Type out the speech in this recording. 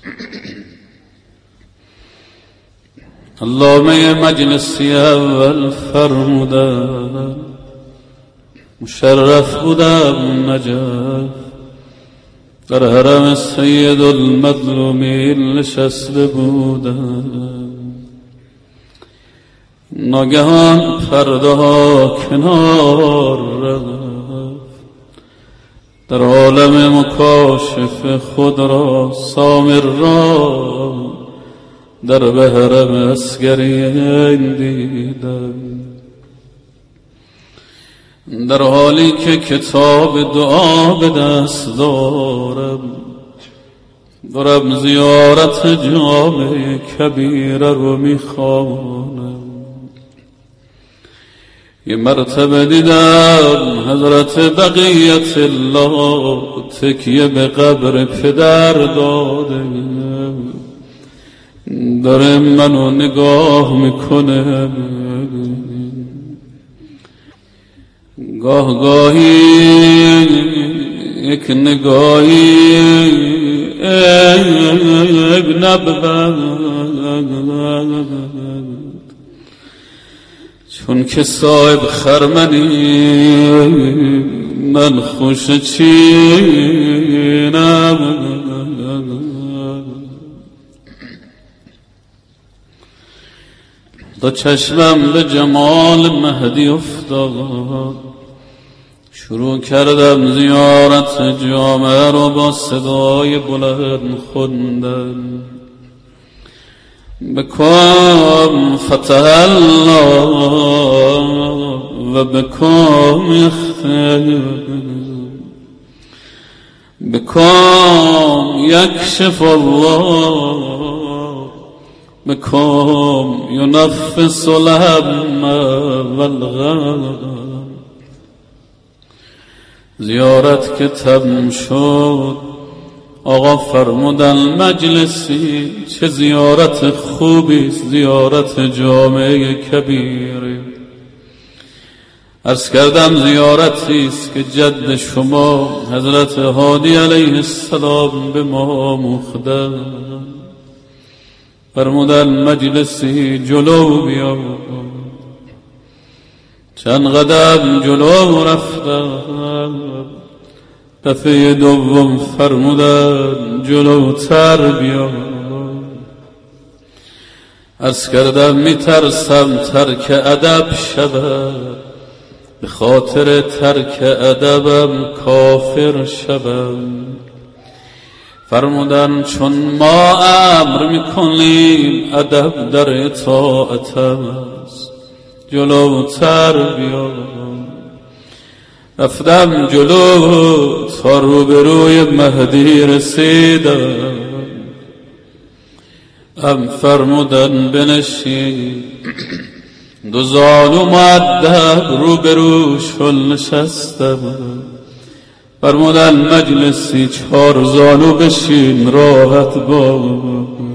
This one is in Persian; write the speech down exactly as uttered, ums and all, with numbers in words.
علامه مجلسی اول فرمودن مشرف بودم نجف، در حرم سید المظلومین نشسته بودم. ناگهان پرده ها کنار رفت، در عالم مکاشف خود را سامر را در بحرم عسکری دیدم، در حالی که کتاب دعا به دست دارم دارم زیارت جامع کبیره رو میخوانم. یه مرتبه دیدم حضرت بقیت الله تکیه به قبر پدر داده، داره منو نگاه میکنه. گاه گاهی یک نگاهی اب نبود، چون که صاحب خرمنی من خوش چینم. دو چشمم به جمال مهدی افتاد، شروع کردم زیارت جامعه رو با صدای بلند خوندن. بکن فتح الله و بکن یخفر، بکن یکشف الله، بکن ینفس الهم والغم. زیارت که تم شد آقا فرمودن مجلسی چه زیارت خوبی، زیارت جامعه کبیره. عرض کردم زیارتی است که جد شما حضرت هادی علیه السلام به ما آموختند. فرمودن مجلسی جلو بیا، چند قدم جلو رفتم، دفعه دوم فرمودن جلوتر بیا. عرض کردم میترسم ترک ادب شود، به خاطر ترک ادبم کافر شوم. فرمودن چون ما امر میکنیم ادب در اطاعت است، جلوتر بیا. رفتم جلو تا روبروی مهدی رسیدم، ام فرمودن بنشین. دو زانو مؤدب روبروشون نشستم، فرمودن مجلسی چهار زانو بشین راحت باش.